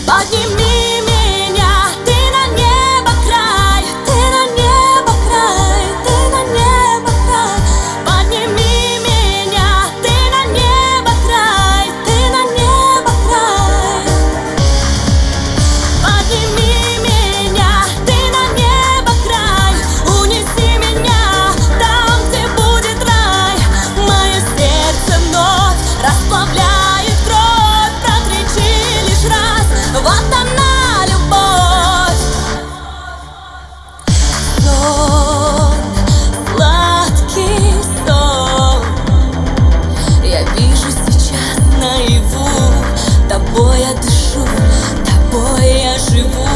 Подними меня, ты на небо край, ты на небо край, ты на небо край. Подними меня, ты на небо край, ты на небо край. Подними меня, ты на небо край, унеси меня там, где будет рай. Мое сердце вновь расплавляет кровь, прокричи лишь раз, вот она любовь. Сон, сладкий сон, я вижу сейчас наяву. Тобой я дышу, тобой я живу.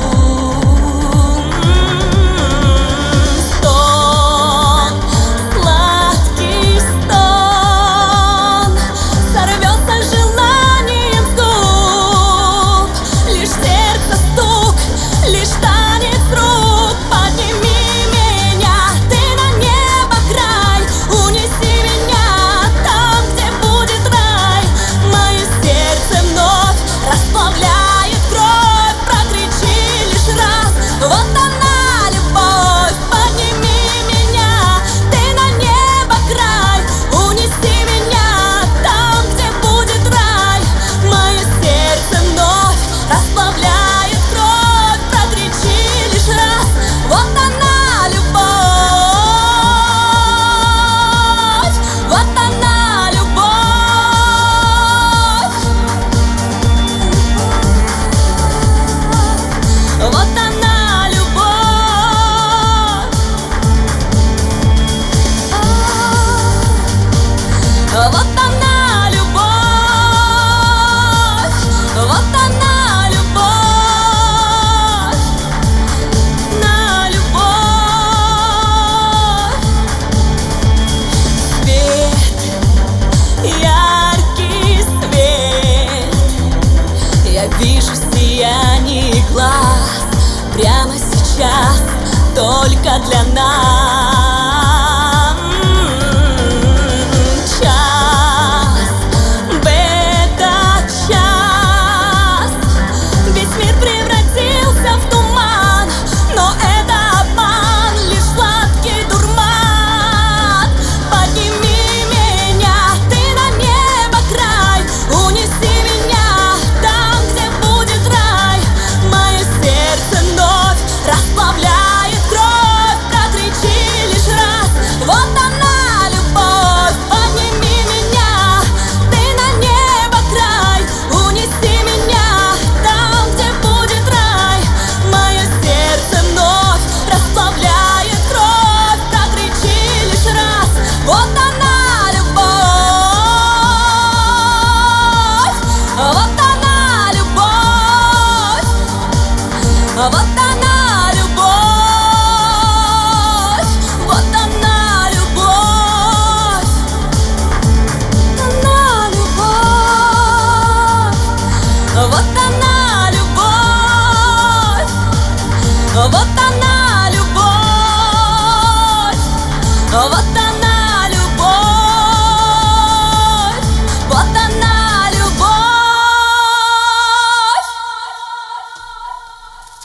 Стон, сладкий стон, сорвется желанием с губ. Лишь сердце стук, лишь танец рук. Подними меня, ты на небо край, унеси меня там, где будет рай. Мое сердце вновь расплавляет кровь, прокричи лишь раз, вот она любовь. Подними меня, ты на небо край, унеси меня там, где будет рай. Мое сердце вновь расплавляет кровь, прокричи лишь раз, вот она любовь, вот она любовь. Вот она любовь, вот она любовь, вот она любовь, на любовь. Свет, яркий свет, я вижу сияние глаз прямо сейчас, только для нас.